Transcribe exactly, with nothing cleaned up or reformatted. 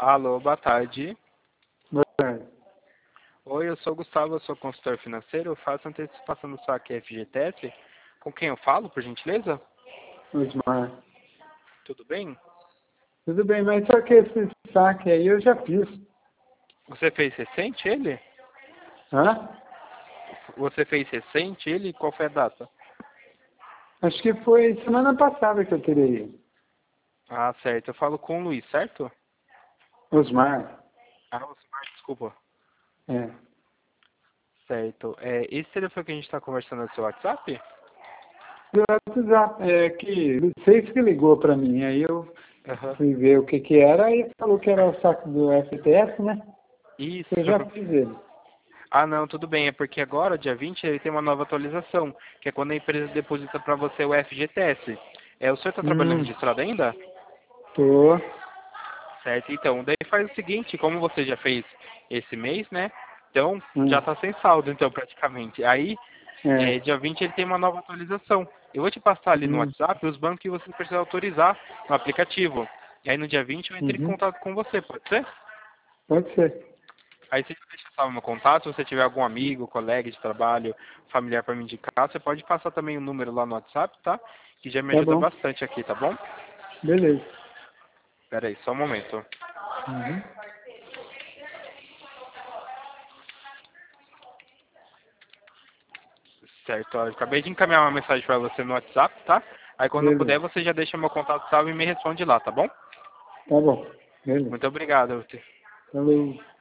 Alô, boa tarde. Boa tarde. Oi, eu sou o Gustavo, eu sou consultor financeiro, eu faço antecipação do saque F G T S. Com quem eu falo, por gentileza? Osmar. Tudo bem? Tudo bem, mas só que esse saque aí eu já fiz. Você fez recente ele? Hã? Você fez recente ele? Qual foi a data? Acho que foi semana passada que eu tirei. Ah, certo. Eu falo com o Luiz, certo? Osmar. Ah, Osmar, desculpa. É. Certo. É, esse telefone que a gente está conversando é o seu WhatsApp? Do WhatsApp, é que vocês que ligou para mim, aí eu Aham. fui ver o que que era e falou que era o saque do F T S, né? Isso. Eu já fiz ele. Ah, não, tudo bem. É porque agora, dia vinte, ele tem uma nova atualização, que é quando a empresa deposita para você o F G T S. É, o senhor está trabalhando Hum, registrado ainda? tô. Certo, então, daí faz o seguinte, como você já fez esse mês, né? Então, já Hum, está sem saldo, então, praticamente. Aí, é, é. dia vinte ele tem uma nova atualização. Eu vou te passar ali no Hum, WhatsApp os bancos que você precisa autorizar no aplicativo. E aí, no dia vinte eu entro em uhum. contato com você, pode ser? Pode ser. Aí você deixa salvo meu contato, se você tiver algum amigo, colega de trabalho, familiar para me indicar, você pode passar também o número lá no WhatsApp, tá? Que já me Tá ajuda bom. bastante aqui, tá bom? Beleza. Pera aí, só um momento. Uhum. Certo, ó, eu acabei de encaminhar uma mensagem para você no WhatsApp, tá? Aí quando puder Beleza. você já deixa meu contato salvo e me responde lá, tá bom? Tá bom. Beleza. Muito obrigado. Falou.